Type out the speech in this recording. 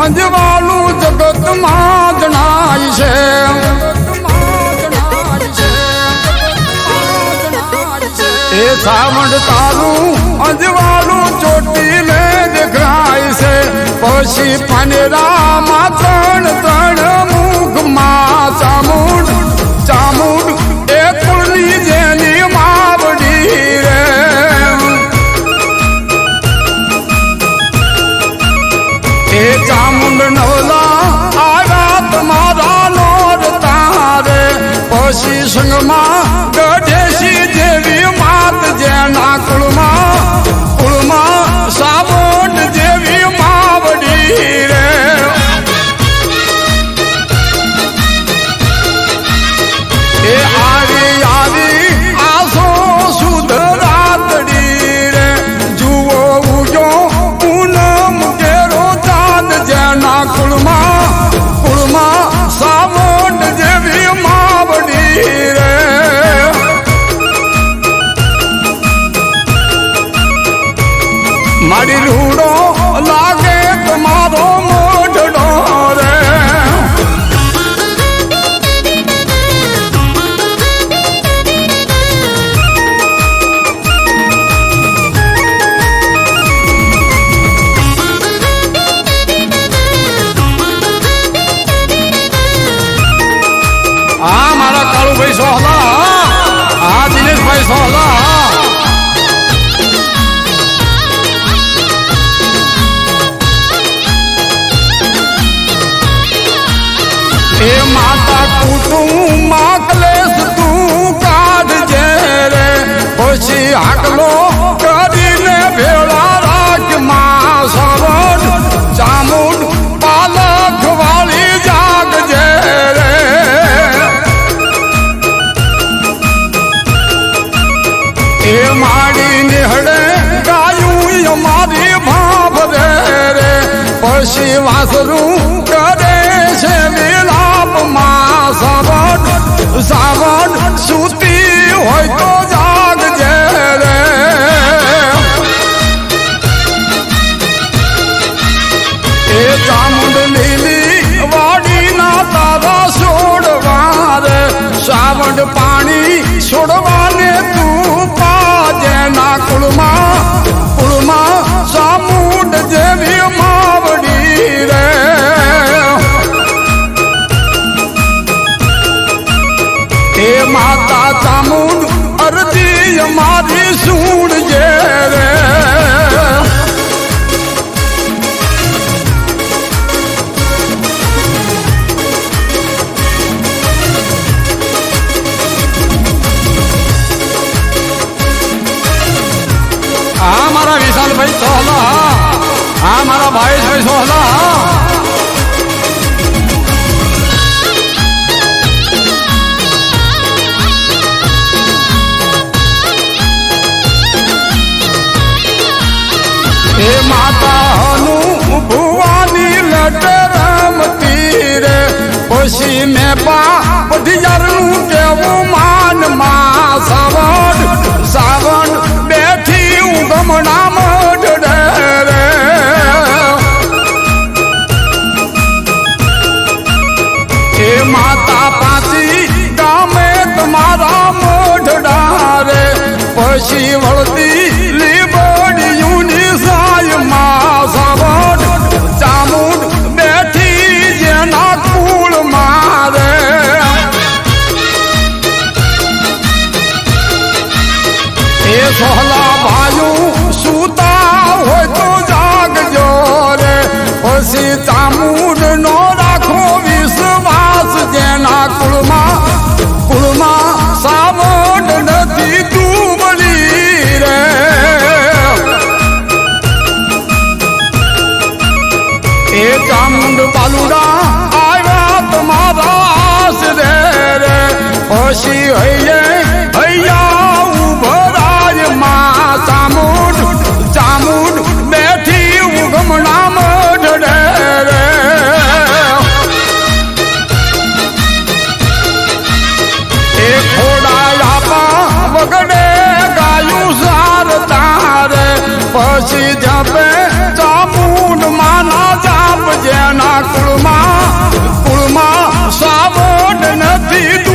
અંજવાળું જગતમાં જણાય છે. એ સાવણ તારું અંજવાળું ચોટીલે દેખાય છે. પછી પાનેરામાં ત્રણ મુખમાં ચામુંડ ચામુંડ એ કુળની જેની માવડી રે. એ ચામુંડ નવલા આવ્યા તમારા લોર તારે. પછી સંગમાં ગઢેશી જેવી માત જેના કુળમાં સાબોટ જેવી માવડી રે. એ આવી આસો સુધ રાતડી રે. જુઓ ઉગ્યો પૂનમ કેરો ચાંદ જેના કુળમાં સાવોટ જેવી માવડી રે. મારી રૂડો લાગે તમારો મોઢડો રે. આ મારા કાળુભાઈ સોહલા, આ દિનેશભાઈ સોહલા. એ માતા કુટુંબમાં કલેશ તું કાઢજે રે. પછી હાકલો કરીને ભેળા રાખ માં સવડ ચામુંડ પાલક વાળી જાગજે રે. એ માડી નિહળે ગાયું અમારી ભાભ રે. પછી વાસરું કરે છે વિલાપમાં સાવણ સૂતી હોય તો જાગજે રે. એ ચામુંડ લીલી વાડીના તારા છોડવા રે. સાવણ પાણી છોડવાને તું પાજેના કુળમાં ચામુંડ જેવી માવડી રે. એ માતા ચામુંડ અરજી અમારી સુણજે રે. આ મારા વિશાલભાઈ સોહલા, આ મારા ભાઈભાઈ સોહલા. એ માતાનું ભુવાની લટ રમતી રે. પછી મેં પઢિયારનું કેવું માનમાં સાવણ બેઠી ઉગમણા મોઢડે રે. એ માતા પાછી ગામે તમારા મોઢડા રે. પછી વળતી લીબડિયુની સાયમાં સાવણ ચામુંડ બેઠી જેના કુળમાં રે. એ સોહલા ભાયું સૂતા હોય તો જાગજો રે. પછી ચામુંડ નો રાખો વિશ્વાસ જેના કુળમાં સાવણ નથી ડૂબડી રે. એ ચામુંડ બાલુડા આવ્યા તમારા આશરે રે. પછી હૈયા ઉભરાય માં ચામુંડ બેઠી ઉગમણા મોઢડે રે. એ ખોડાયા વગડે ગાયું સાર તારે. પછી જપે ચામુંડ માના જાપ જેના કુળમાં સાવોડ નથી